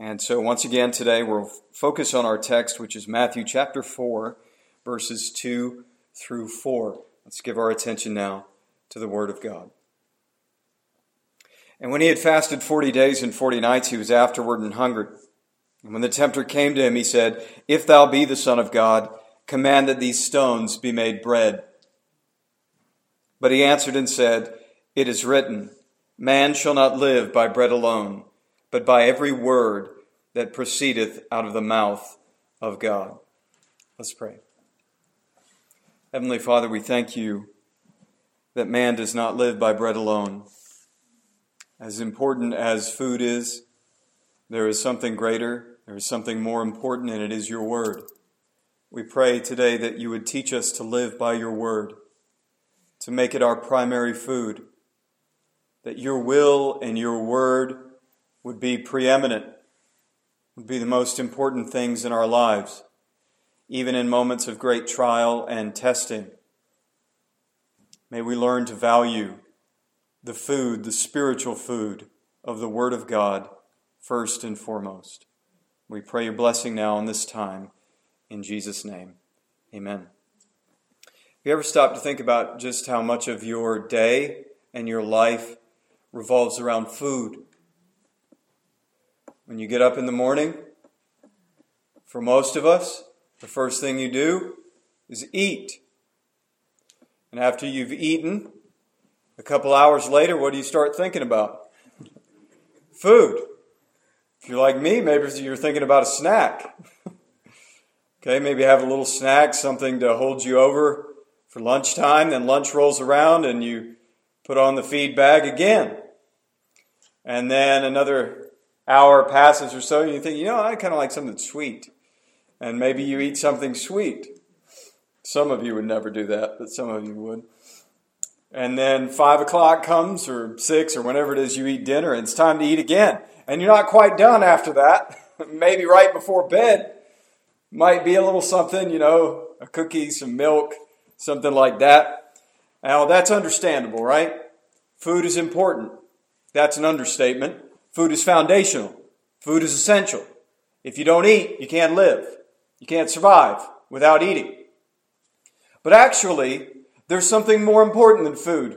And so once again today we'll focus on our text, which is Matthew chapter 4, verses 2 through 4. Let's give our attention now to the Word of God. And when he had fasted 40 days and 40 nights, he was afterward and hungered. And when the tempter came to him, he said, "If thou be the Son of God, command that these stones be made bread." But he answered and said, "It is written, Man shall not live by bread alone, but by every word that proceedeth out of the mouth of God." Let's pray. Heavenly Father, we thank you that man does not live by bread alone. As important as food is, there is something greater, there is something more important, and it is your word. We pray today that you would teach us to live by your word, to make it our primary food, that your will and your word would be preeminent, would be the most important things in our lives, even in moments of great trial and testing. May we learn to value the food, the spiritual food of the Word of God first and foremost. We pray your blessing now in this time. In Jesus' name, amen. Have you ever stopped to think about just how much of your day and your life revolves around food? When you get up in the morning, for most of us, the first thing you do is eat. And after you've eaten, a couple hours later, what do you start thinking about? Food. If you're like me, maybe you're thinking about a snack. Okay, maybe have a little snack, something to hold you over for lunchtime. Then lunch rolls around and you put on the feed bag again. And then another hour passes or so, and you think, I kind of like something sweet. And maybe you eat something sweet. Some of you would never do that, but some of you would. And then 5 o'clock comes, or 6, or whenever it is you eat dinner, and it's time to eat again. And you're not quite done after that. Maybe right before bed might be a little something, a cookie, some milk, something like that. Now, that's understandable, right? Food is important. That's an understatement. Food is foundational. Food is essential. If you don't eat, you can't live. You can't survive without eating. But actually, there's something more important than food.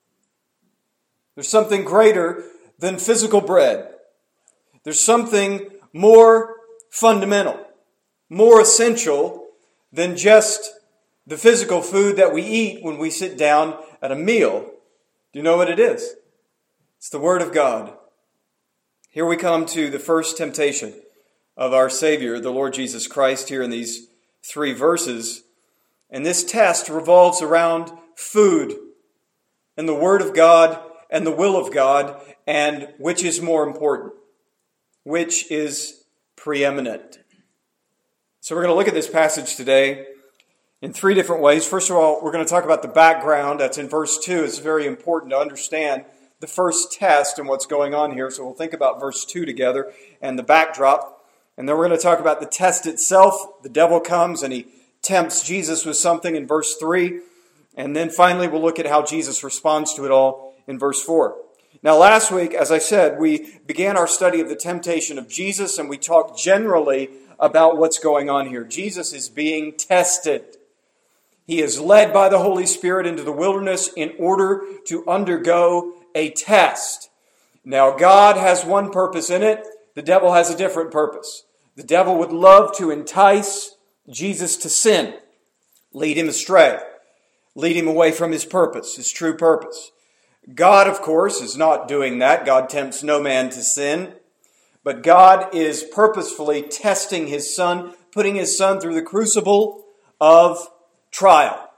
There's something greater than physical bread. There's something more fundamental, more essential than just the physical food that we eat when we sit down at a meal. Do you know what it is? It's the Word of God. Here we come to the first temptation of our Savior, the Lord Jesus Christ, here in these 3 verses. And this test revolves around food and the Word of God and the will of God, and which is more important, which is preeminent. So we're going to look at this passage today in 3 different ways. First of all, we're going to talk about the background. That's in verse 2. It's very important to understand the first test and what's going on here. So we'll think about verse 2 together and the backdrop. And then we're going to talk about the test itself. The devil comes and he tempts Jesus with something in verse 3. And then finally we'll look at how Jesus responds to it all in verse 4. Now last week, as I said, we began our study of the temptation of Jesus, and we talked generally about what's going on here. Jesus is being tested. He is led by the Holy Spirit into the wilderness in order to undergo a test. Now, God has one purpose in it. The devil has a different purpose. The devil would love to entice Jesus to sin, lead him astray, lead him away from his purpose, his true purpose. God, of course, is not doing that. God tempts no man to sin. But God is purposefully testing his Son, putting his Son through the crucible of trial.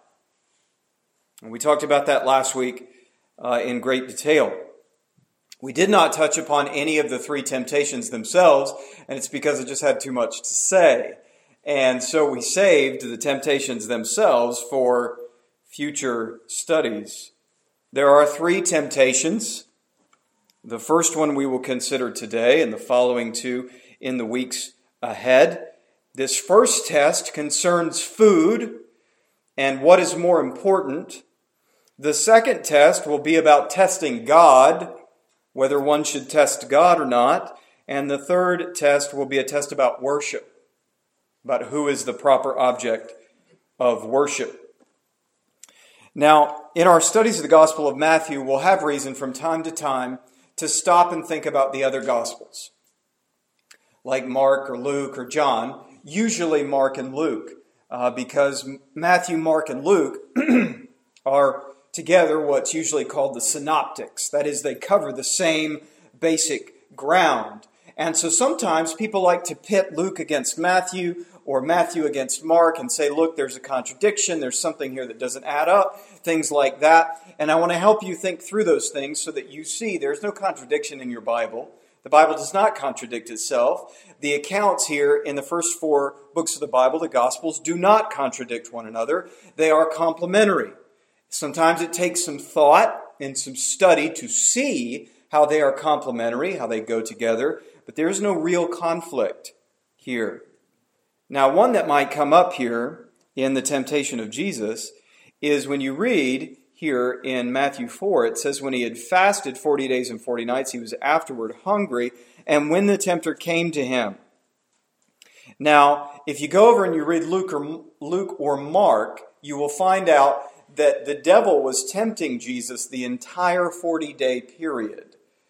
And we talked about that last week in great detail. We did not touch upon any of the 3 temptations themselves, and it's because I just had too much to say. And so we saved the temptations themselves for future studies. There are 3 temptations. The first one we will consider today, and the following 2 in the weeks ahead. This first test concerns food and what is more important. The second test will be about testing God, whether one should test God or not. And the third test will be a test about worship, about who is the proper object of worship. Now, in our studies of the Gospel of Matthew, we'll have reason from time to time to stop and think about the other Gospels, like Mark or Luke or John, usually Mark and Luke, because Matthew, Mark, and Luke are together what's usually called the synoptics. That is, they cover the same basic ground. And so sometimes people like to pit Luke against Matthew or Matthew against Mark and say, look, there's a contradiction, there's something here that doesn't add up, things like that. And I want to help you think through those things so that you see there's no contradiction in your Bible. The Bible does not contradict itself. The accounts here in the first 4 books of the Bible, the Gospels, do not contradict one another. They are complementary. Sometimes it takes some thought and some study to see how they are complementary, how they go together, but there's no real conflict here. Now, one that might come up here in the temptation of Jesus is when you read here in Matthew 4, it says, when he had fasted 40 days and 40 nights, he was afterward hungry, and when the tempter came to him. Now, if you go over and you read Luke or Mark, you will find out that the devil was tempting Jesus the entire 40-day period.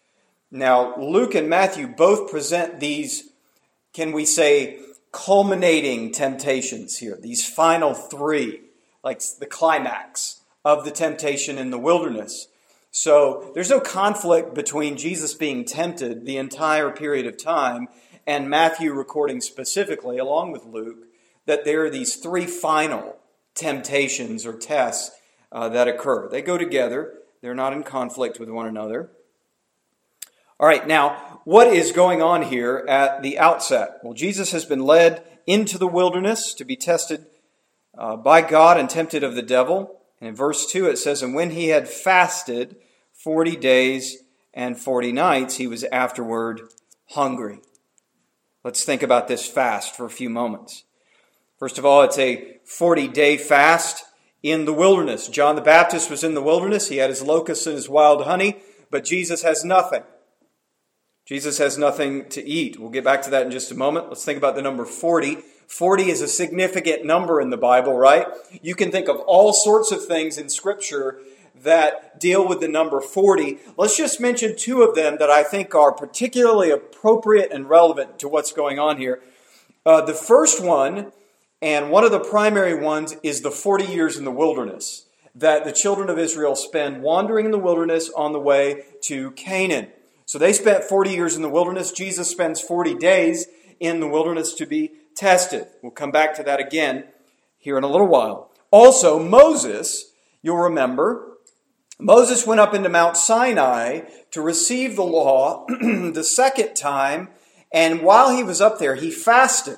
Now, Luke and Matthew both present these, can we say, culminating temptations here, these final 3, like the climax of the temptation in the wilderness. So there's no conflict between Jesus being tempted the entire period of time and Matthew recording specifically, along with Luke, that there are these 3 final temptations or tests that occur. They go together. They're not in conflict with one another. All right, now, what is going on here at the outset? Well, Jesus has been led into the wilderness to be tested by God and tempted of the devil. And in verse 2 it says, and when he had fasted 40 days and 40 nights, he was afterward hungry. Let's think about this fast for a few moments. First of all, it's a 40-day fast in the wilderness. John the Baptist was in the wilderness. He had his locusts and his wild honey, but Jesus has nothing. Jesus has nothing to eat. We'll get back to that in just a moment. Let's think about the number 40. 40 is a significant number in the Bible, right? You can think of all sorts of things in Scripture that deal with the number 40. Let's just mention 2 of them that I think are particularly appropriate and relevant to what's going on here. The first one, and one of the primary ones, is the 40 years in the wilderness that the children of Israel spend wandering in the wilderness on the way to Canaan. So they spent 40 years in the wilderness. Jesus spends 40 days in the wilderness to be tested. We'll come back to that again here in a little while. Also, Moses, you'll remember, Moses went up into Mount Sinai to receive the law the second time, and while he was up there, he fasted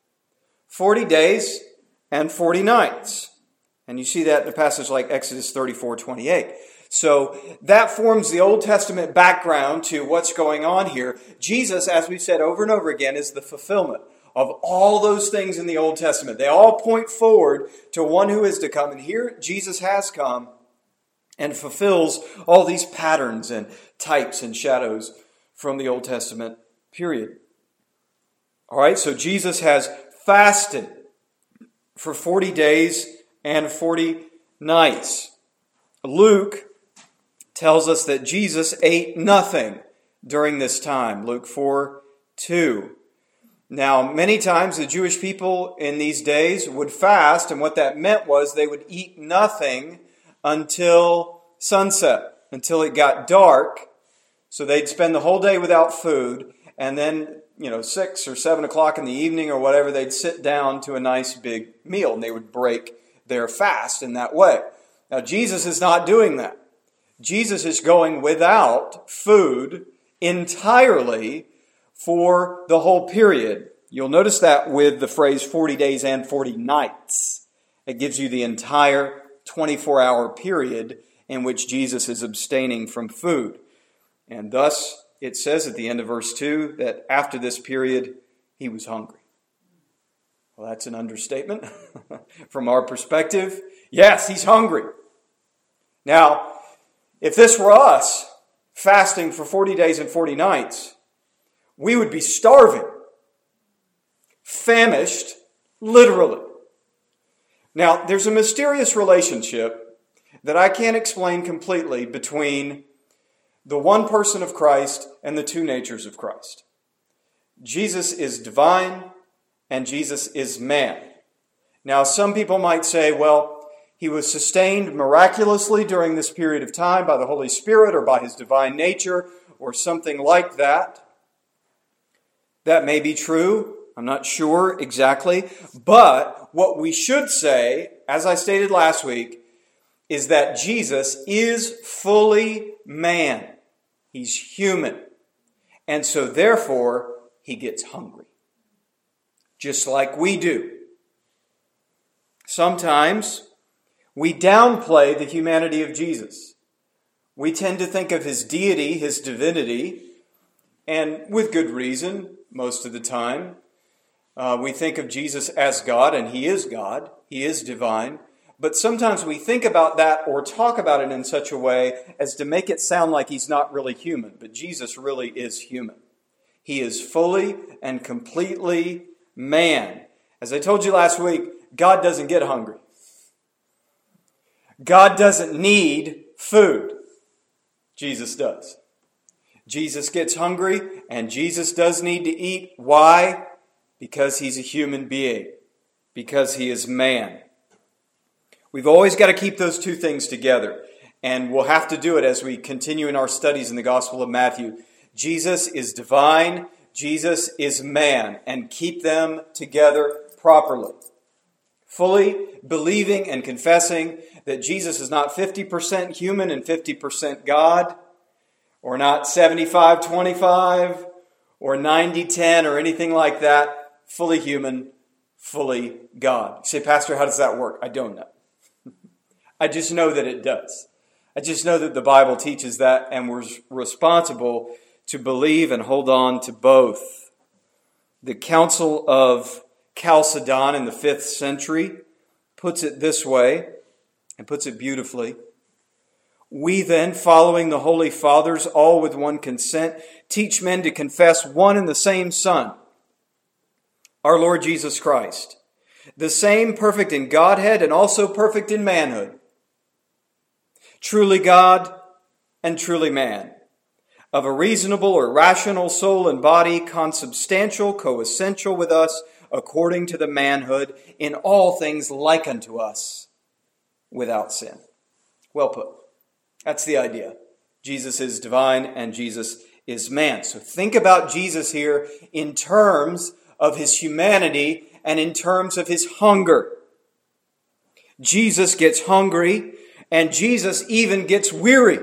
40 days and 40 nights. And you see that in a passage like Exodus 34:28. So that forms the Old Testament background to what's going on here. Jesus, as we've said over and over again, is the fulfillment of all those things in the Old Testament. They all point forward to one who is to come. And here Jesus has come and fulfills all these patterns and types and shadows from the Old Testament period. All right, so Jesus has fasted for 40 days and 40 nights. Luke tells us that Jesus ate nothing during this time. Luke 4:2. Now, many times the Jewish people in these days would fast, and what that meant was they would eat nothing until sunset, until it got dark. So they'd spend the whole day without food, and then, 6 or 7 o'clock in the evening or whatever, they'd sit down to a nice big meal, and they would break their fast in that way. Now, Jesus is not doing that. Jesus is going without food entirely for the whole period. You'll notice that with the phrase 40 days and 40 nights. It gives you the entire 24-hour period in which Jesus is abstaining from food. And thus, it says at the end of verse 2 that after this period, he was hungry. Well, that's an understatement from our perspective. Yes, he's hungry. Now, if this were us, fasting for 40 days and 40 nights, we would be starving, famished, literally. Now, there's a mysterious relationship that I can't explain completely between the one person of Christ and the two natures of Christ. Jesus is divine and Jesus is man. Now, some people might say, well, he was sustained miraculously during this period of time by the Holy Spirit or by his divine nature or something like that. That may be true. I'm not sure exactly. But what we should say, as I stated last week, is that Jesus is fully man. He's human. And so therefore, he gets hungry. Just like we do. Sometimes we downplay the humanity of Jesus. We tend to think of his deity, his divinity, and with good reason, most of the time. We think of Jesus as God, and he is God. He is divine. But sometimes we think about that or talk about it in such a way as to make it sound like he's not really human. But Jesus really is human. He is fully and completely man. As I told you last week, God doesn't get hungry. God doesn't need food. Jesus does. Jesus gets hungry, and Jesus does need to eat. Why? Because he's a human being. Because he is man. We've always got to keep those two things together. And we'll have to do it as we continue in our studies in the Gospel of Matthew. Jesus is divine. Jesus is man. And keep them together properly. Fully believing and confessing that Jesus is not 50% human and 50% God, or not 75-25, or 90-10, or anything like that. Fully human, fully God. You say, Pastor, how does that work? I don't know. I just know that it does. I just know that the Bible teaches that, and we're responsible to believe and hold on to both. The Council of Chalcedon in the 5th century puts it this way, and puts it beautifully. We then, following the Holy Fathers, all with one consent, teach men to confess one and the same Son, our Lord Jesus Christ, the same perfect in Godhead and also perfect in manhood, truly God and truly man, of a reasonable or rational soul and body, consubstantial, coessential with us, according to the manhood, in all things like unto us, without sin. Well put. That's the idea. Jesus is divine and Jesus is man. So think about Jesus here in terms of his humanity and in terms of his hunger. Jesus gets hungry and Jesus even gets weary.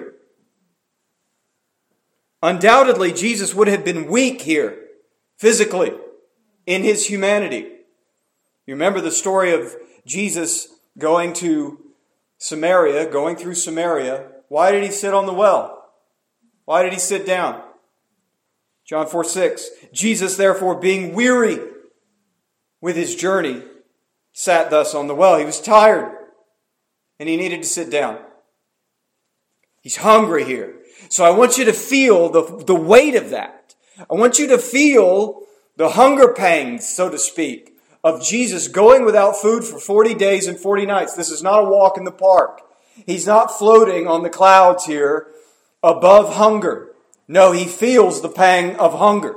Undoubtedly, Jesus would have been weak here, physically, in his humanity. You remember the story of Jesus going through Samaria. Why did he sit on the well? Why did he sit down? John 4:6. Jesus, therefore, being weary with his journey, sat thus on the well. He was tired, and he needed to sit down. He's hungry here. So I want you to feel the weight of that. I want you to feel the hunger pangs, so to speak, of Jesus going without food for 40 days and 40 nights. This is not a walk in the park. He's not floating on the clouds here above hunger. No, he feels the pang of hunger.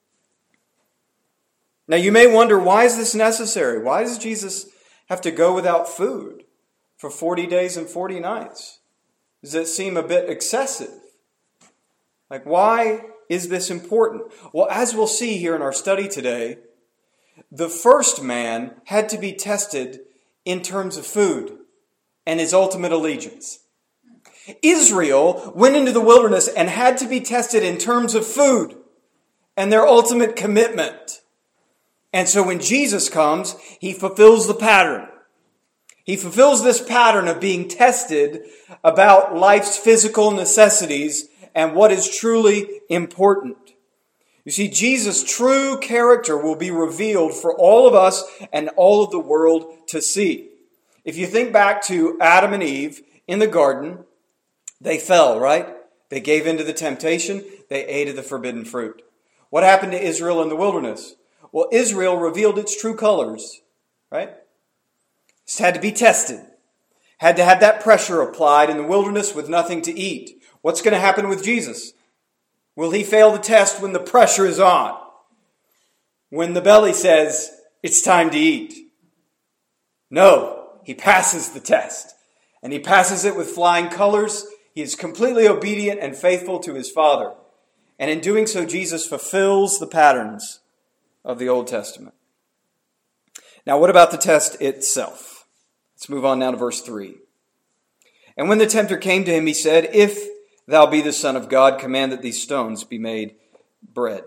Now you may wonder, why is this necessary? Why does Jesus have to go without food for 40 days and 40 nights? Does it seem a bit excessive? Like, why is this important? Well, as we'll see here in our study today, the first man had to be tested in terms of food and his ultimate allegiance. Israel went into the wilderness and had to be tested in terms of food and their ultimate commitment. And so when Jesus comes, he fulfills the pattern. He fulfills this pattern of being tested about life's physical necessities and what is truly important. You see, Jesus' true character will be revealed for all of us and all of the world to see. If you think back to Adam and Eve in the garden, they fell, right? They gave in to the temptation. They ate of the forbidden fruit. What happened to Israel in the wilderness? Well, Israel revealed its true colors, right? It had to be tested. Had to have that pressure applied in the wilderness with nothing to eat. What's going to happen with Jesus? Will he fail the test when the pressure is on? When the belly says, it's time to eat? No, he passes the test. And he passes it with flying colors. He is completely obedient and faithful to his Father. And in doing so, Jesus fulfills the patterns of the Old Testament. Now, what about the test itself? Let's move on now to verse 3. And when the tempter came to him, he said, if thou be the Son of God, command that these stones be made bread.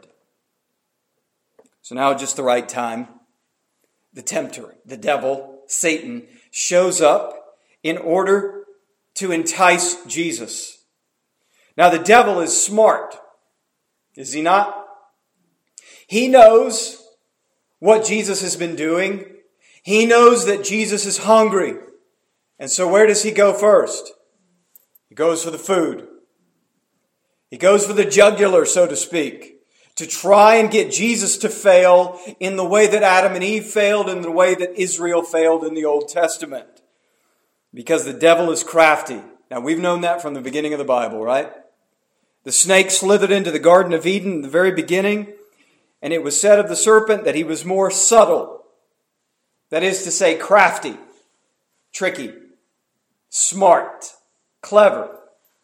So now at just the right time, the tempter, the devil, Satan, shows up in order to entice Jesus. Now the devil is smart, is he not? He knows what Jesus has been doing. He knows that Jesus is hungry. And so where does he go first? He goes for the food. He goes for the jugular, so to speak, to try and get Jesus to fail in the way that Adam and Eve failed, in the way that Israel failed in the Old Testament. Because the devil is crafty. Now, we've known that from the beginning of the Bible, right? The snake slithered into the Garden of Eden in the very beginning, and it was said of the serpent that he was more subtle. That is to say, crafty, tricky, smart, clever.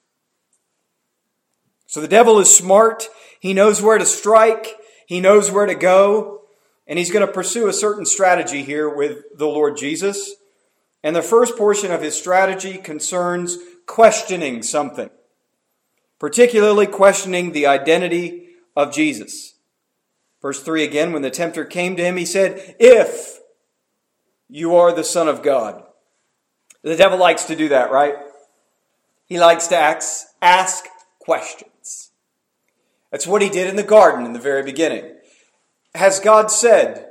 So the devil is smart. He knows where to strike. He knows where to go. And he's going to pursue a certain strategy here with the Lord Jesus. And the first portion of his strategy concerns questioning something, particularly questioning the identity of Jesus. Verse 3 again, when the tempter came to him, he said, if you are the Son of God. The devil likes to do that, right? He likes to ask questions. That's what he did in the garden in the very beginning. Has God said?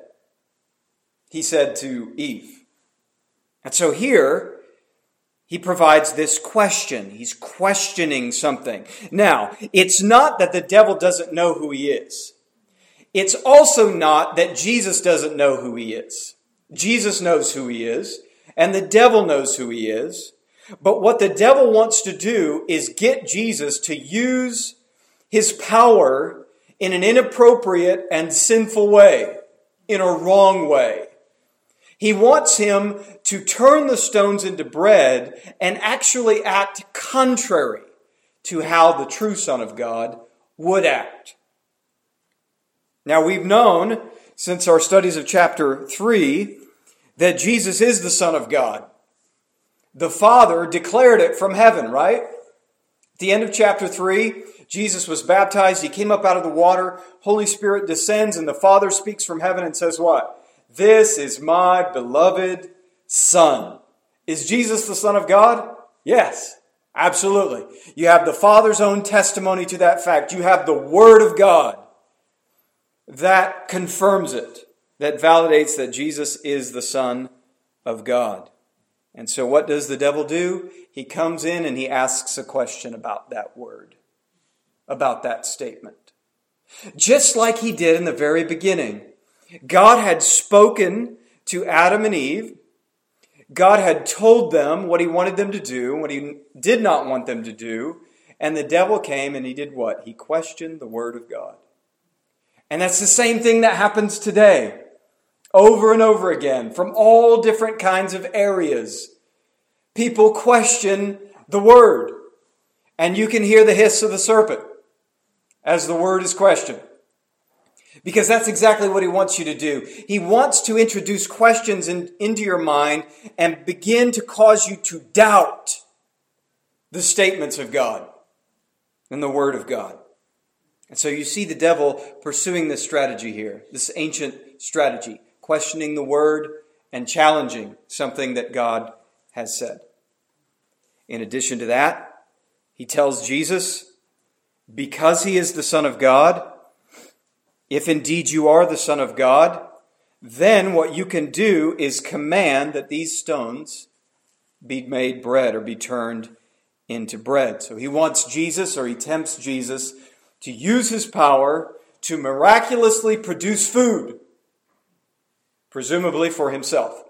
He said to Eve. And so here, he provides this question. He's questioning something. Now, it's not that the devil doesn't know who he is. It's also not that Jesus doesn't know who he is. Jesus knows who he is, and the devil knows who he is. But what the devil wants to do is get Jesus to use his power in an inappropriate and sinful way, in a wrong way. He wants him to turn the stones into bread and actually act contrary to how the true Son of God would act. Now, we've known since our studies of chapter 3 that Jesus is the Son of God. The Father declared it from heaven, right? At the end of chapter 3, Jesus was baptized. He came up out of the water. Holy Spirit descends, and the Father speaks from heaven and says what? This is my beloved Son. Is Jesus the Son of God? Yes, absolutely. You have the Father's own testimony to that fact. You have the Word of God that confirms it, that validates that Jesus is the Son of God. And so what does the devil do? He comes in and he asks a question about that word, about that statement. Just like he did in the very beginning. God had spoken to Adam and Eve. God had told them what he wanted them to do, what he did not want them to do. And the devil came and he did what? He questioned the word of God. And that's the same thing that happens today. Over and over again, from all different kinds of areas. People question the word. And you can hear the hiss of the serpent as the word is questioned. Because that's exactly what he wants you to do. He wants to introduce questions into your mind and begin to cause you to doubt the statements of God and the word of God. And so you see the devil pursuing this strategy here, this ancient strategy, questioning the word and challenging something that God has said. In addition to that, he tells Jesus, because he is the Son of God, if indeed you are the Son of God, then what you can do is command that these stones be made bread or be turned into bread. So he wants Jesus, or he tempts Jesus, to use his power to miraculously produce food, presumably for himself.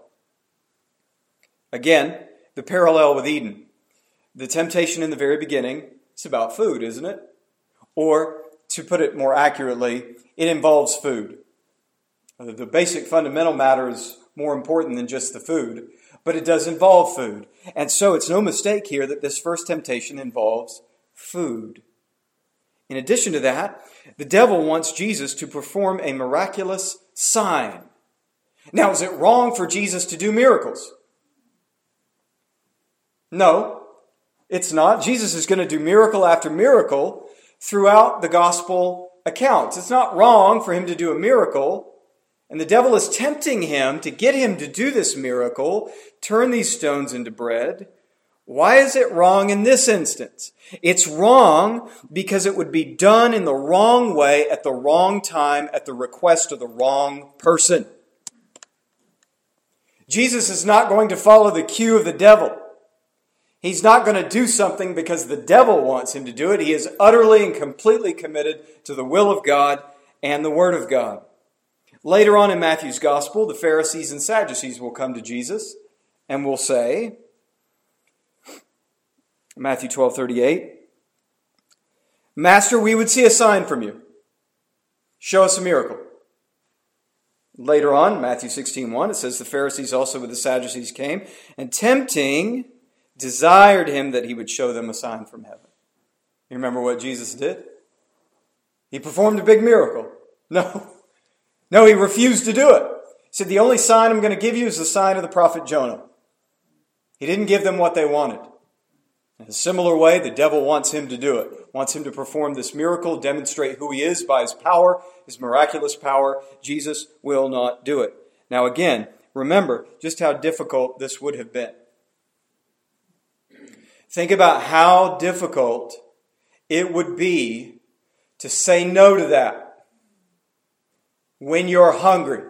Again, the parallel with Eden. The temptation in the very beginning is about food, isn't it? Or, to put it more accurately, it involves food. The basic fundamental matter is more important than just the food, but it does involve food. And so it's no mistake here that this first temptation involves food. In addition to that, the devil wants Jesus to perform a miraculous sign. Now, is it wrong for Jesus to do miracles? No, it's not. Jesus is going to do miracle after miracle throughout the gospel accounts. It's not wrong for him to do a miracle. And the devil is tempting him to get him to do this miracle, turn these stones into bread. Why is it wrong in this instance? It's wrong because it would be done in the wrong way at the wrong time at the request of the wrong person. Jesus is not going to follow the cue of the devil. He's not going to do something because the devil wants him to do it. He is utterly and completely committed to the will of God and the Word of God. Later on in Matthew's Gospel, the Pharisees and Sadducees will come to Jesus and will say, Matthew 12:38, Master, we would see a sign from you. Show us a miracle. Later on, Matthew 16:1, it says the Pharisees also with the Sadducees came, and tempting, desired him that he would show them a sign from heaven. You remember what Jesus did? He performed a big miracle. No, he refused to do it. He said, the only sign I'm going to give you is the sign of the prophet Jonah. He didn't give them what they wanted. In a similar way, the devil wants him to do it. Wants him to perform this miracle, demonstrate who he is by his power, his miraculous power. Jesus will not do it. Now again, remember just how difficult this would have been. Think about how difficult it would be to say no to that when you're hungry.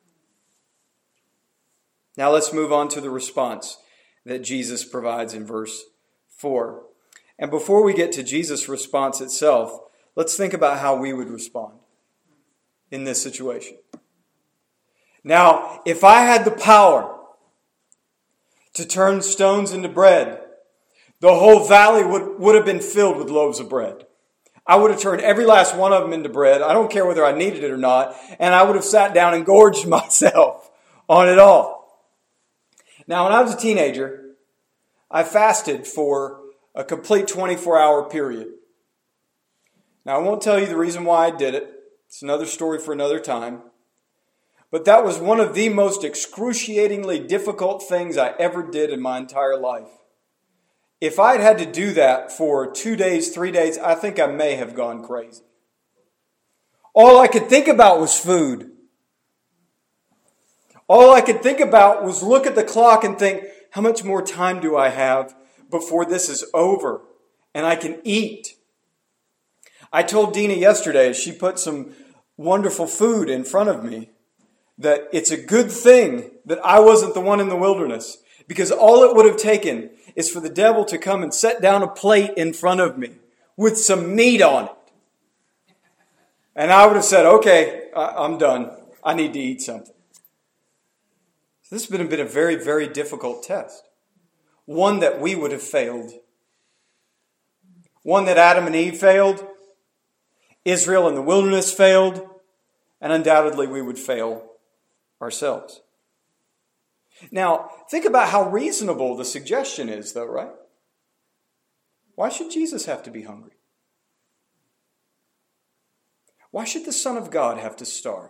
Now let's move on to the response that Jesus provides in verse 4. And before we get to Jesus' response itself, let's think about how we would respond in this situation. Now, if I had the power to turn stones into bread, the whole valley would have been filled with loaves of bread. I would have turned every last one of them into bread. I don't care whether I needed it or not. And I would have sat down and gorged myself on it all. Now, when I was a teenager, I fasted for a complete 24-hour period. Now, I won't tell you the reason why I did it. It's another story for another time. But that was one of the most excruciatingly difficult things I ever did in my entire life. If I'd had to do that for 2 days, 3 days, I think I may have gone crazy. All I could think about was food. All I could think about was look at the clock and think, how much more time do I have before this is over and I can eat? I told Dina yesterday, as she put some wonderful food in front of me, that it's a good thing that I wasn't the one in the wilderness, because all it would have taken is for the devil to come and set down a plate in front of me with some meat on it. And I would have said, okay, I'm done. I need to eat something. So this has been a very, very difficult test. One that we would have failed. One that Adam and Eve failed. Israel in the wilderness failed. And undoubtedly we would fail ourselves. Now, think about how reasonable the suggestion is, though, right? Why should Jesus have to be hungry? Why should the Son of God have to starve?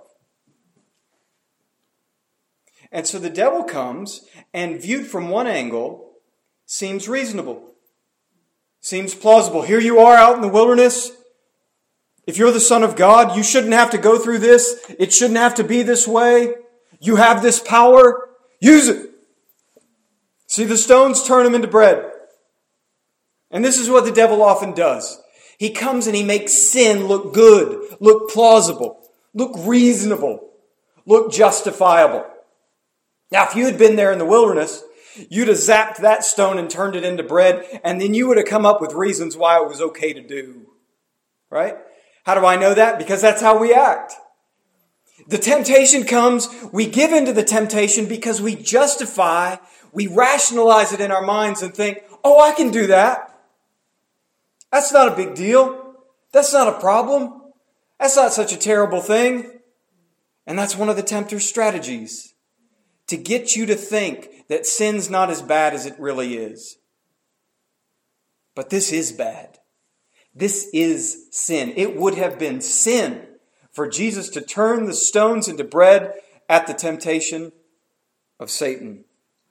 And so the devil comes and, viewed from one angle, seems reasonable. Seems plausible. Here you are out in the wilderness. If you're the Son of God, you shouldn't have to go through this. It shouldn't have to be this way. You have this power. Use it. See the stones, turn them into bread. And this is what the devil often does. He comes and he makes sin look good, look plausible, look reasonable, look justifiable. Now, if you had been there in the wilderness, you'd have zapped that stone and turned it into bread, and then you would have come up with reasons why it was okay to do. Right? How do I know that? Because that's how we act. The temptation comes, we give into the temptation because we justify, we rationalize it in our minds and think, oh, I can do that. That's not a big deal. That's not a problem. That's not such a terrible thing. And that's one of the tempter's strategies, to get you to think that sin's not as bad as it really is. But this is bad. This is sin. It would have been sin for Jesus to turn the stones into bread at the temptation of Satan.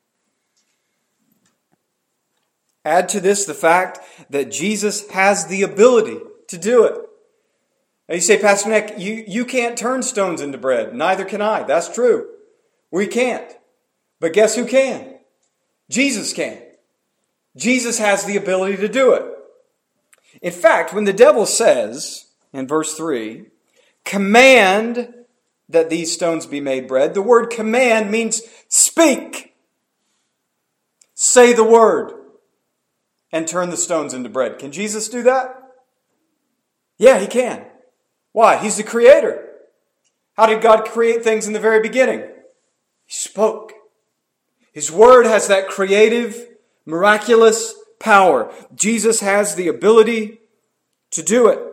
Add to this the fact that Jesus has the ability to do it. Now you say, Pastor Nick, you can't turn stones into bread. Neither can I. That's true. We can't. But guess who can? Jesus can. Jesus has the ability to do it. In fact, when the devil says, in verse 3, command that these stones be made bread, the word command means speak. Say the word and turn the stones into bread. Can Jesus do that? Yeah, he can. Why? He's the creator. How did God create things in the very beginning? He spoke. His word has that creative, miraculous power. Jesus has the ability to do it.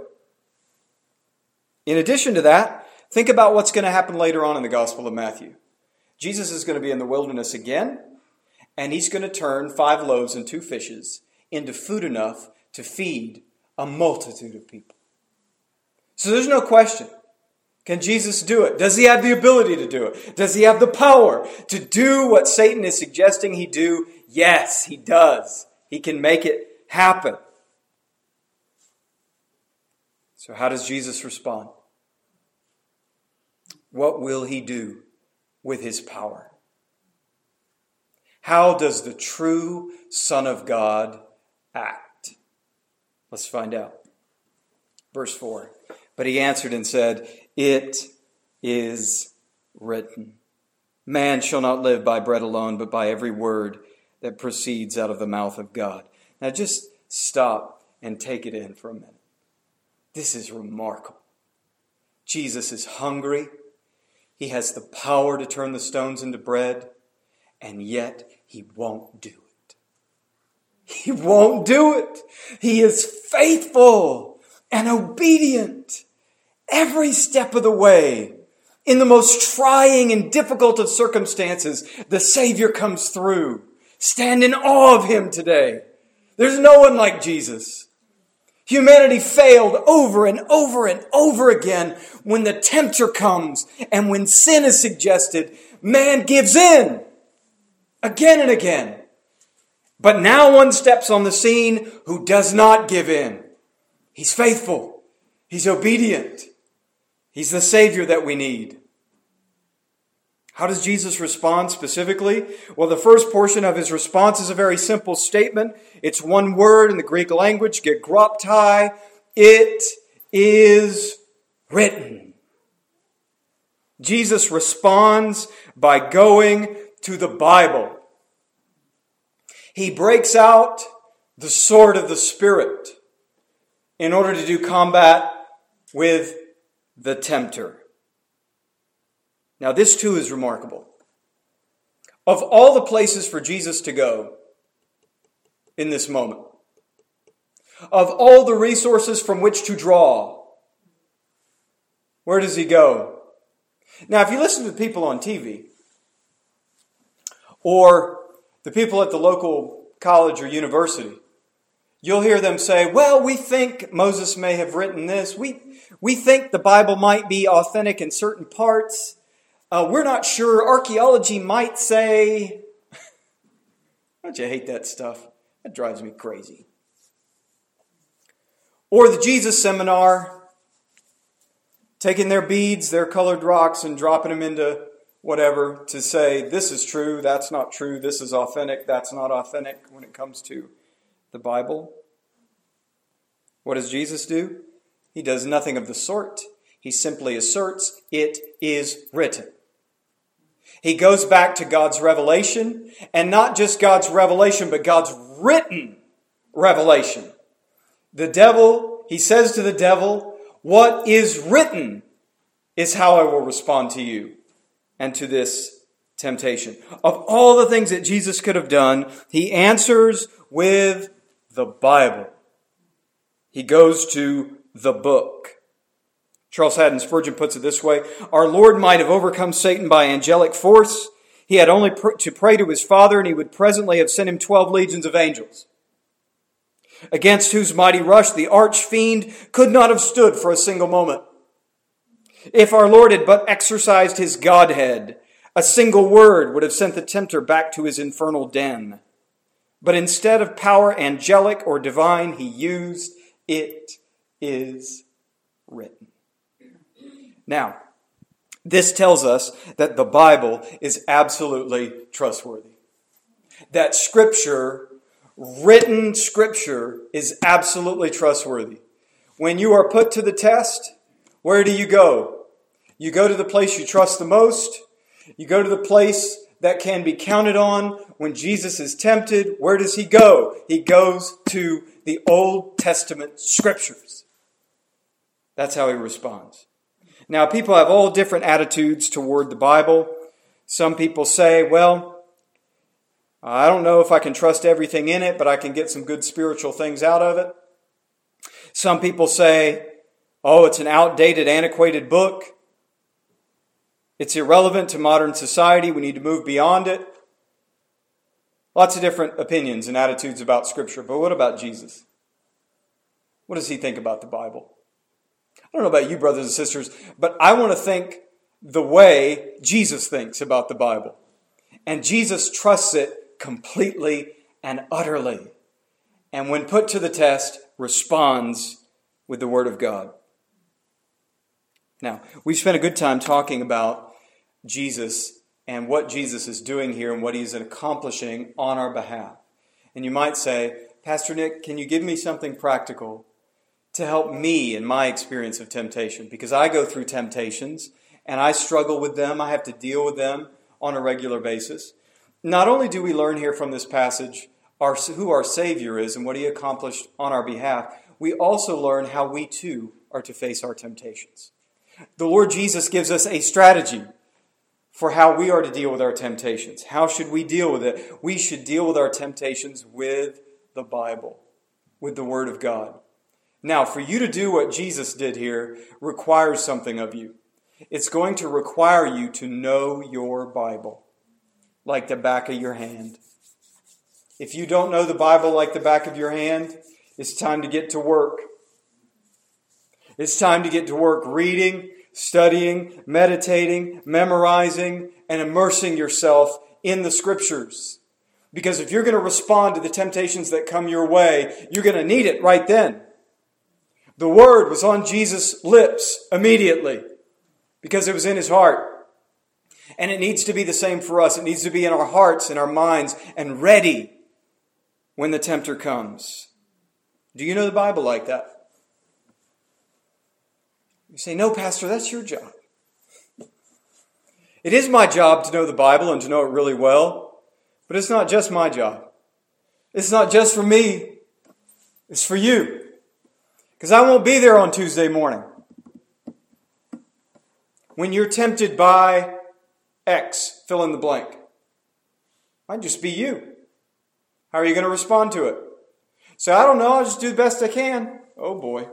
In addition to that, think about what's going to happen later on in the Gospel of Matthew. Jesus is going to be in the wilderness again, and he's going to turn 5 loaves and 2 fishes into food enough to feed a multitude of people. So there's no question. Can Jesus do it? Does he have the ability to do it? Does he have the power to do what Satan is suggesting he do? Yes, he does. He can make it happen. So how does Jesus respond? What will he do with his power? How does the true Son of God act? Let's find out. Verse 4. But he answered and said, it is written, man shall not live by bread alone, but by every word that proceeds out of the mouth of God. Now just stop and take it in for a minute. This is remarkable. Jesus is hungry. He has the power to turn the stones into bread, and yet he won't do it. He won't do it. He is faithful and obedient every step of the way. In the most trying and difficult of circumstances, the Savior comes through. Stand in awe of him today. There's no one like Jesus. Humanity failed over and over and over again when the tempter comes and when sin is suggested. Man gives in again and again. But now one steps on the scene who does not give in. He's faithful. He's obedient. He's the Savior that we need. How does Jesus respond specifically? Well, the first portion of his response is a very simple statement. It's one word in the Greek language, gegraptai. It is written. Jesus responds by going to the Bible. He breaks out the sword of the Spirit in order to do combat with the tempter. Now, this too is remarkable. Of all the places for Jesus to go in this moment, of all the resources from which to draw, where does he go? Now, if you listen to the people on TV, or the people at the local college or university, you'll hear them say, well, we think Moses may have written this. We think the Bible might be authentic in certain parts. We're not sure. Archaeology might say... Don't you hate that stuff? That drives me crazy. Or the Jesus Seminar, taking their beads, their colored rocks, and dropping them into whatever to say, this is true, that's not true, this is authentic, that's not authentic when it comes to the Bible. What does Jesus do? He does nothing of the sort. He simply asserts, it is written. He goes back to God's revelation, and not just God's revelation, but God's written revelation. The devil, he says to the devil, what is written is how I will respond to you and to this temptation. Of all the things that Jesus could have done, he answers with the Bible. He goes to the book. Charles Haddon Spurgeon puts it this way: our Lord might have overcome Satan by angelic force. He had only to pray to his Father, and he would presently have sent him 12 legions of angels, against whose mighty rush the arch-fiend could not have stood for a single moment. If our Lord had but exercised his Godhead, a single word would have sent the tempter back to his infernal den. But instead of power angelic or divine, he used "it is written." Now, this tells us that the Bible is absolutely trustworthy. That Scripture, written Scripture, is absolutely trustworthy. When you are put to the test, where do you go? You go to the place you trust the most. You go to the place that can be counted on. When Jesus is tempted, where does he go? He goes to the Old Testament Scriptures. That's how he responds. Now, people have all different attitudes toward the Bible. Some people say, well, I don't know if I can trust everything in it, but I can get some good spiritual things out of it. Some people say, oh, it's an outdated, antiquated book. It's irrelevant to modern society. We need to move beyond it. Lots of different opinions and attitudes about Scripture. But what about Jesus? What does he think about the Bible? I don't know about you, brothers and sisters, but I want to think the way Jesus thinks about the Bible. And Jesus trusts it completely and utterly. And when put to the test, responds with the Word of God. Now, we've spent a good time talking about Jesus and what Jesus is doing here and what he's accomplishing on our behalf. And you might say, Pastor Nick, can you give me something practical to help me in my experience of temptation? Because I go through temptations and I struggle with them. I have to deal with them on a regular basis. Not only do we learn here from this passage who our Savior is and what he accomplished on our behalf, we also learn how we too are to face our temptations. The Lord Jesus gives us a strategy for how we are to deal with our temptations. How should we deal with it? We should deal with our temptations with the Bible, with the Word of God. Now, for you to do what Jesus did here requires something of you. It's going to require you to know your Bible like the back of your hand. If you don't know the Bible like the back of your hand, it's time to get to work. It's time to get to work reading, studying, meditating, memorizing, and immersing yourself in the Scriptures. Because if you're going to respond to the temptations that come your way, you're going to need it right then. The Word was on Jesus' lips immediately because it was in his heart. And it needs to be the same for us. It needs to be in our hearts and our minds and ready when the tempter comes. Do you know the Bible like that? You say, no, Pastor, that's your job. It is my job to know the Bible and to know it really well, but it's not just my job. It's not just for me. It's for you. Because I won't be there on Tuesday morning. When you're tempted by X, fill in the blank. Might just be you. How are you going to respond to it? So I don't know, I'll just do the best I can. Oh boy.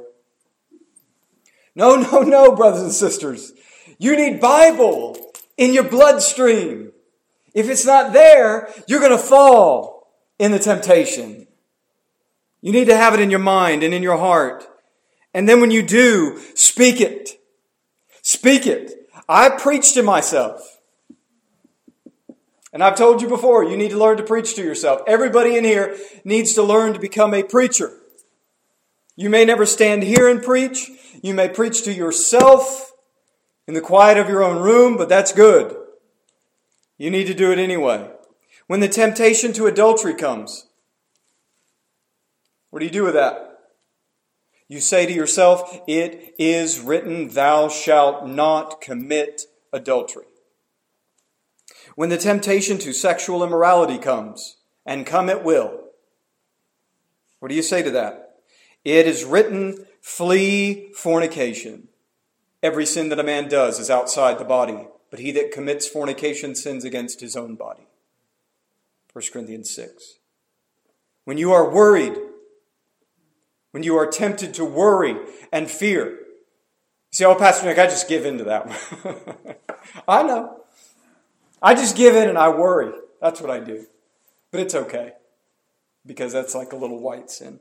No, brothers and sisters. You need Bible in your bloodstream. If it's not there, you're going to fall in the temptation. You need to have it in your mind and in your heart. And then when you do, speak it. Speak it. I preach to myself. And I've told you before, you need to learn to preach to yourself. Everybody in here needs to learn to become a preacher. You may never stand here and preach. You may preach to yourself in the quiet of your own room, but that's good. You need to do it anyway. When the temptation to adultery comes, what do you do with that? You say to yourself, it is written, thou shalt not commit adultery. When the temptation to sexual immorality comes, and come it will, what do you say to that? It is written, Flee fornication. Every sin that a man does is outside the body, but he that commits fornication sins against his own body. 1 Corinthians 6. When you are worried, when you are tempted to worry and fear, you say, oh, Pastor Nick, I just give in to that one. I know. I just give in and I worry. That's what I do. But it's okay, because that's like a little white sin.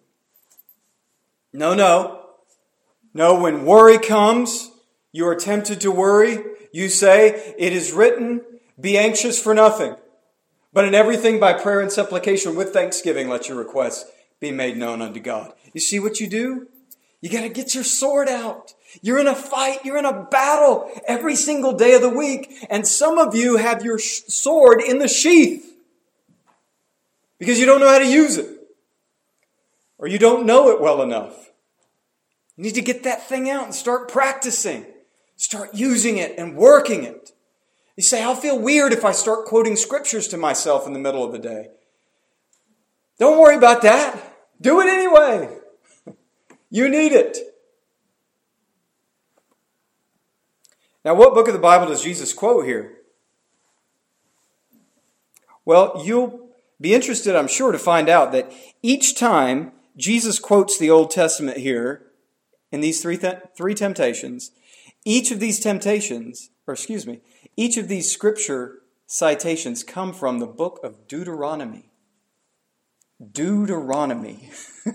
No, when worry comes, you are tempted to worry, you say, it is written, be anxious for nothing, but in everything by prayer and supplication with thanksgiving let your requests be made known unto God. You see what you do? You got to get your sword out. You're in a fight. You're in a battle every single day of the week. And some of you have your sword in the sheath because you don't know how to use it, or you don't know it well enough. You need to get that thing out and start practicing. Start using it and working it. You say, I'll feel weird if I start quoting scriptures to myself in the middle of the day. Don't worry about that. Do it anyway. You need it. Now, what book of the Bible does Jesus quote here? Well, you'll be interested, I'm sure, to find out that each time Jesus quotes the Old Testament here in these three temptations, each of these scripture citations come from the book of Deuteronomy. Deuteronomy.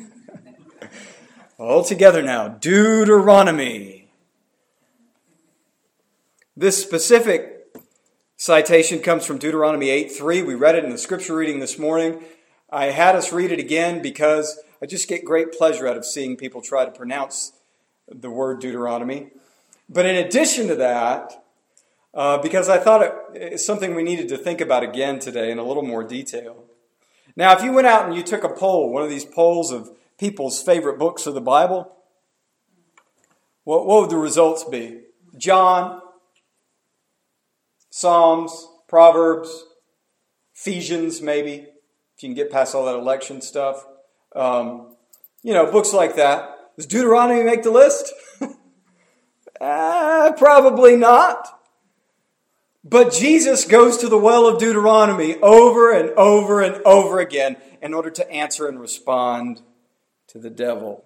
All together now. Deuteronomy. This specific citation comes from Deuteronomy 8:3. We read it in the scripture reading this morning. I had us read it again because I just get great pleasure out of seeing people try to pronounce the word Deuteronomy. But in addition to that, because I thought it's something we needed to think about again today in a little more detail. Now, if you went out and you took a poll, one of these polls of people's favorite books of the Bible, what would the results be? John, Psalms, Proverbs, Ephesians, maybe, if you can get past all that election stuff. Books like that. Does Deuteronomy make the list? Probably not. But Jesus goes to the well of Deuteronomy over and over and over again in order to answer and respond to the devil.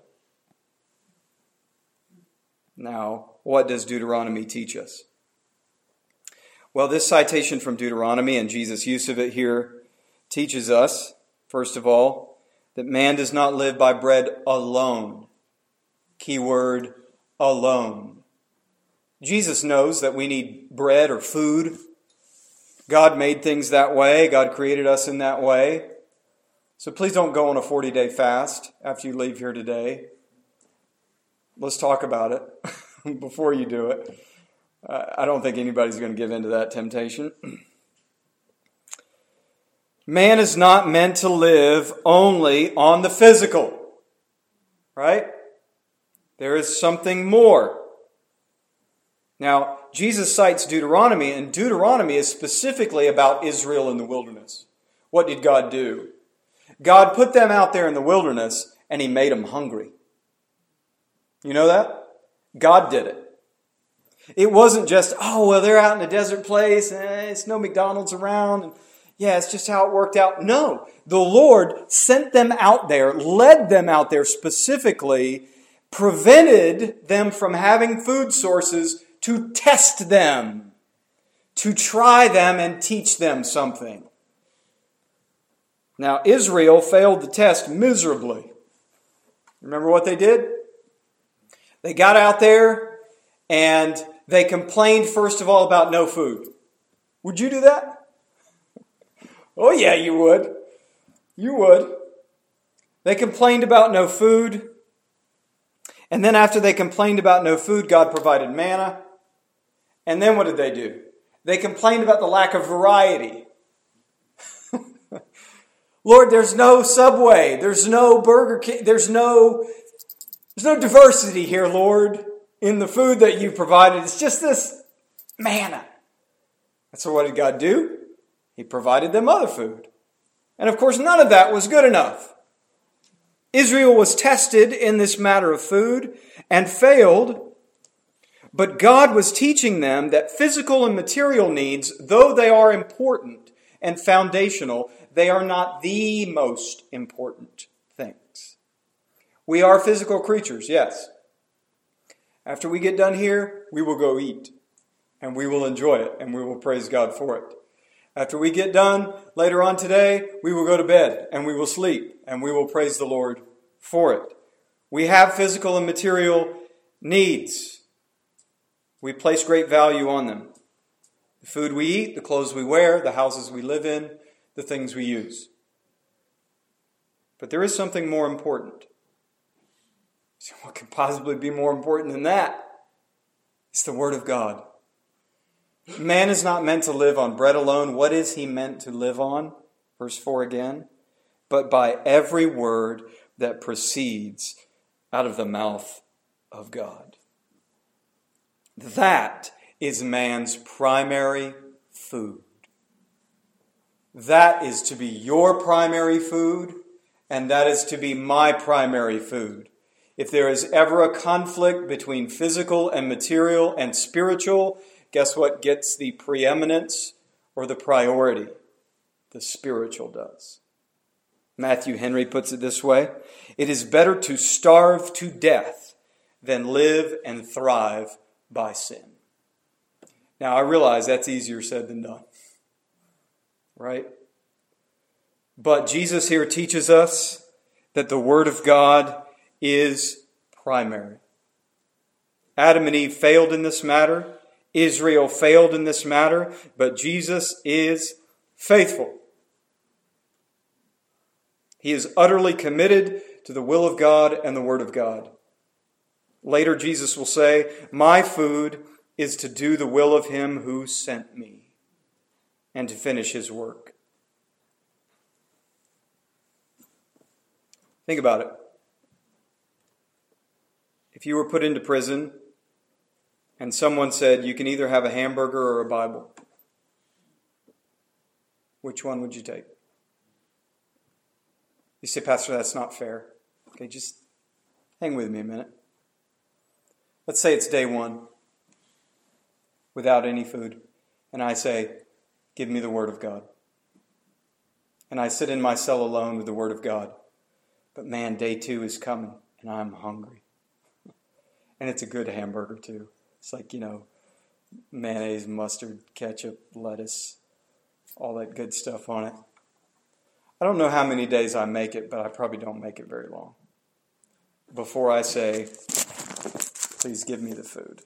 Now, what does Deuteronomy teach us? Well, this citation from Deuteronomy and Jesus' use of it here teaches us, first of all, that man does not live by bread alone. Keyword, alone. Jesus knows that we need bread or food. God made things that way. God created us in that way. So please don't go on a 40-day fast after you leave here today. Let's talk about it before you do it. I don't think anybody's going to give in to that temptation. Man is not meant to live only on the physical, right? There is something more. Now, Jesus cites Deuteronomy, and Deuteronomy is specifically about Israel in the wilderness. What did God do? God put them out there in the wilderness, and He made them hungry. You know that? God did it. It wasn't just, they're out in a desert place, it's no McDonald's around, and it's just how it worked out. No, the Lord sent them out there, led them out there specifically, prevented them from having food sources to test them, to try them and teach them something. Now, Israel failed the test miserably. Remember what they did? They got out there and they complained, first of all, about no food. Would you do that? Oh, yeah, you would. You would. They complained about no food. And then after they complained about no food, God provided manna. And then what did they do? They complained about the lack of variety. Lord, there's no Subway. There's no Burger King. There's no diversity here, Lord, in the food that you provided. It's just this manna. And so what did God do? He provided them other food. And of course, none of that was good enough. Israel was tested in this matter of food and failed, but God was teaching them that physical and material needs, though they are important and foundational, they are not the most important things. We are physical creatures, yes. After we get done here, we will go eat, and we will enjoy it, and we will praise God for it. After we get done later on today, we will go to bed, and we will sleep, and we will praise the Lord for it. We have physical and material needs. We place great value on them. The food we eat, the clothes we wear, the houses we live in, the things we use. But there is something more important. So what could possibly be more important than that? It's the Word of God. Man is not meant to live on bread alone. What is he meant to live on? Verse 4 again. But by every word that proceeds out of the mouth of God. That is man's primary food. That is to be your primary food, and that is to be my primary food. If there is ever a conflict between physical and material and spiritual, guess what gets the preeminence or the priority? The spiritual does. Matthew Henry puts it this way: it is better to starve to death than live and thrive by sin. Now, I realize that's easier said than done, right? But Jesus here teaches us that the Word of God is primary. Adam and Eve failed in this matter. Israel failed in this matter, but Jesus is faithful. He is utterly committed to the will of God and the Word of God. Later, Jesus will say, "My food is to do the will of Him who sent me and to finish His work." Think about it. If you were put into prison and someone said you can either have a hamburger or a Bible, which one would you take? You say, "Pastor, that's not fair." Okay, just hang with me a minute. Let's say it's day one without any food, and I say, "Give me the Word of God." And I sit in my cell alone with the Word of God. But man, day two is coming, and I'm hungry. And it's a good hamburger, too. It's like, mayonnaise, mustard, ketchup, lettuce, all that good stuff on it. I don't know how many days I make it, but I probably don't make it very long before I say, "Please give me the food."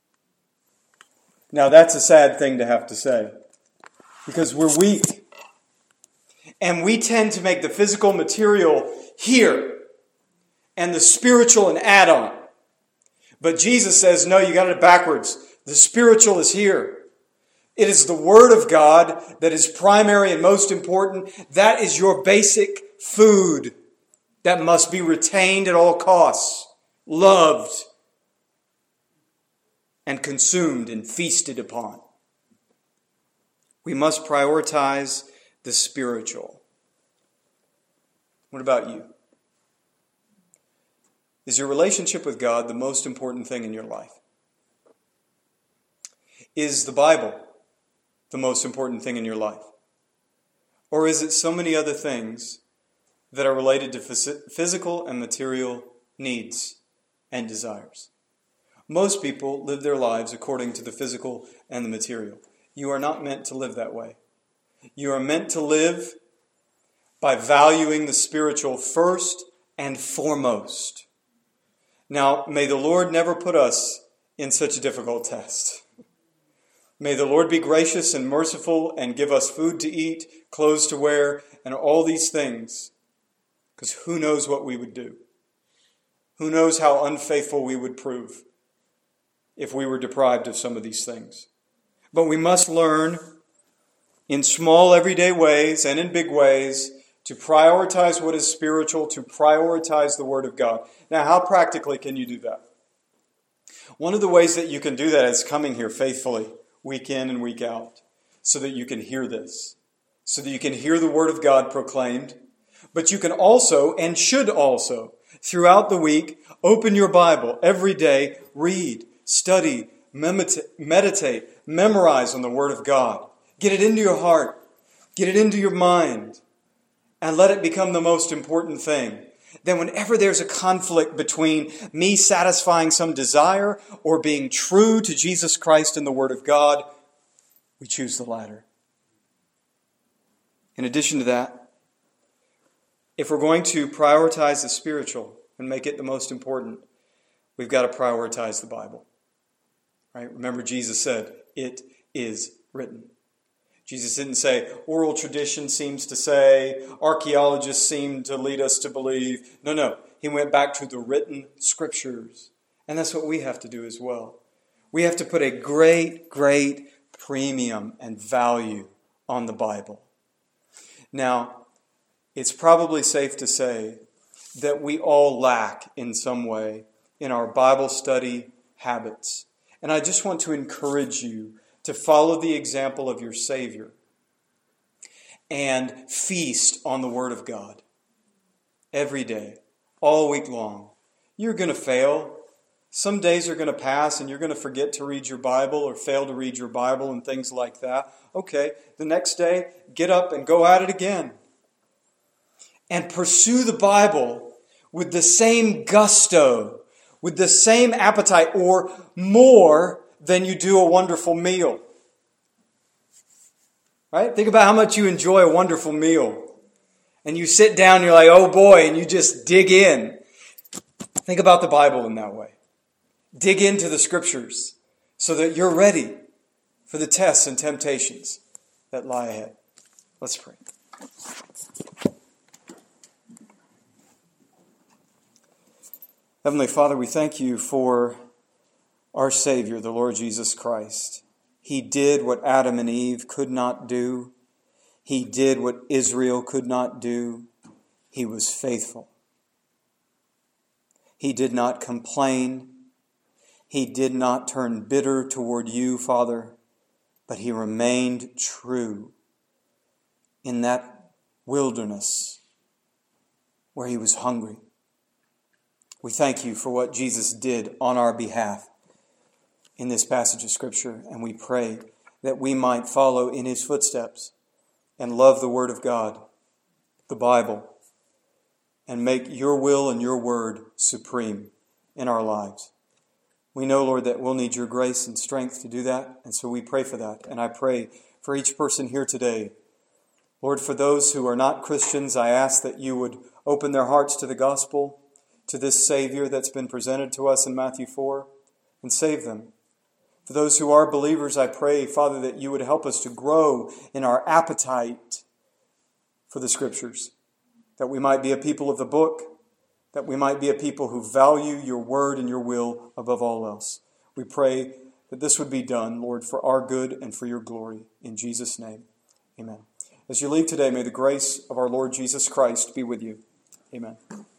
Now, that's a sad thing to have to say, because we're weak. And we tend to make the physical material here and the spiritual an add-on. But Jesus says, no, you got it backwards. The spiritual is here. It is the Word of God that is primary and most important. That is your basic food that must be retained at all costs, loved, and consumed and feasted upon. We must prioritize the spiritual. What about you? Is your relationship with God the most important thing in your life? Is the Bible the most important thing in your life? Or is it so many other things that are related to physical and material needs and desires? Most people live their lives according to the physical and the material. You are not meant to live that way. You are meant to live by valuing the spiritual first and foremost. Now, may the Lord never put us in such a difficult test. May the Lord be gracious and merciful and give us food to eat, clothes to wear, and all these things. Because who knows what we would do? Who knows how unfaithful we would prove if we were deprived of some of these things? But we must learn in small everyday ways and in big ways to prioritize what is spiritual, to prioritize the Word of God. Now, how practically can you do that? One of the ways that you can do that is coming here faithfully, week in and week out, so that you can hear this, so that you can hear the Word of God proclaimed, But you can also, and should also, throughout the week, open your Bible every day, read, study, meditate, memorize on the Word of God. Get it into your heart. Get it into your mind. And let it become the most important thing. Then whenever there's a conflict between me satisfying some desire or being true to Jesus Christ and the Word of God, we choose the latter. In addition to that, if we're going to prioritize the spiritual and make it the most important, we've got to prioritize the Bible. Right? Remember, Jesus said, "It is written." Jesus didn't say, oral tradition seems to say, archaeologists seem to lead us to believe. No. He went back to the written scriptures. And that's what we have to do as well. We have to put a great, great premium and value on the Bible. Now, it's probably safe to say that we all lack in some way in our Bible study habits. And I just want to encourage you to follow the example of your Savior and feast on the Word of God every day, all week long. You're going to fail. Some days are going to pass and you're going to forget to read your Bible or fail to read your Bible and things like that. Okay, the next day, get up and go at it again. And pursue the Bible with the same gusto, with the same appetite, or more than you do a wonderful meal. Right? Think about how much you enjoy a wonderful meal. And you sit down and you're like, oh boy, and you just dig in. Think about the Bible in that way. Dig into the Scriptures so that you're ready for the tests and temptations that lie ahead. Let's pray. Heavenly Father, we thank you for our Savior, the Lord Jesus Christ. He did what Adam and Eve could not do. He did what Israel could not do. He was faithful. He did not complain. He did not turn bitter toward you, Father, but he remained true in that wilderness where he was hungry. We thank you for what Jesus did on our behalf in this passage of Scripture, and we pray that we might follow in his footsteps and love the Word of God, the Bible, and make your will and your word supreme in our lives. We know, Lord, that we'll need your grace and strength to do that, and so we pray for that. And I pray for each person here today. Lord, for those who are not Christians, I ask that you would open their hearts to the gospel, to this Savior that's been presented to us in Matthew 4, and save them. For those who are believers, I pray, Father, that you would help us to grow in our appetite for the Scriptures, that we might be a people of the book, that we might be a people who value your word and your will above all else. We pray that this would be done, Lord, for our good and for your glory. In Jesus' name, amen. As you leave today, may the grace of our Lord Jesus Christ be with you. Amen.